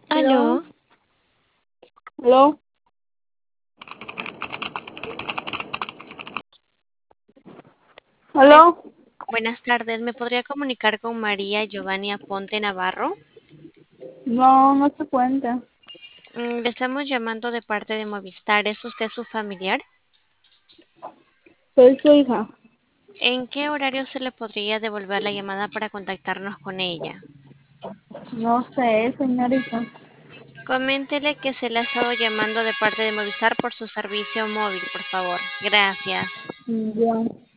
Aló, Aló, aló, me- aló. buenas tardes. ¿Me podría comunicar con María Giovanni Aponte Navarro? No, no se cuenta. Le estamos llamando de parte de Movistar. ¿Es usted su familiar? Soy su hija. ¿En qué horario se le podría devolver la llamada para contactarnos con ella? No sé, señorita. Coméntele que se le ha estado llamando de parte de Movistar por su servicio móvil, por favor. Gracias. Ya.